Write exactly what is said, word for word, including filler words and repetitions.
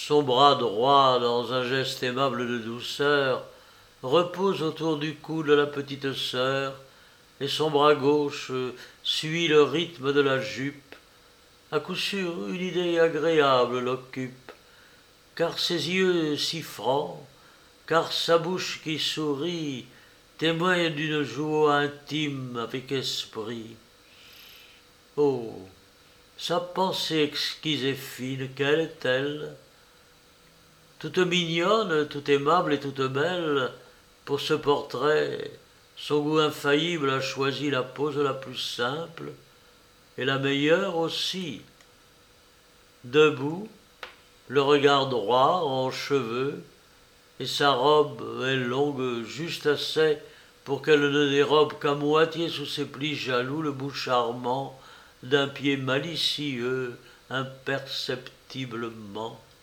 Son bras droit, dans un geste aimable de douceur, repose autour du cou de la petite sœur, et son bras gauche suit le rythme de la jupe. À coup sûr, une idée agréable l'occupe, car ses yeux si francs, car sa bouche qui sourit, témoigne d'une joie intime avec esprit. Oh, sa pensée exquise et fine, quelle est-elle? Toute mignonne, toute aimable et toute belle, pour ce portrait, son goût infaillible a choisi la pose la plus simple, et la meilleure aussi. Debout, le regard droit en cheveux, et sa robe est longue juste assez pour qu'elle ne dérobe qu'à moitié sous ses plis jaloux le bout charmant d'un pied malicieux imperceptiblement.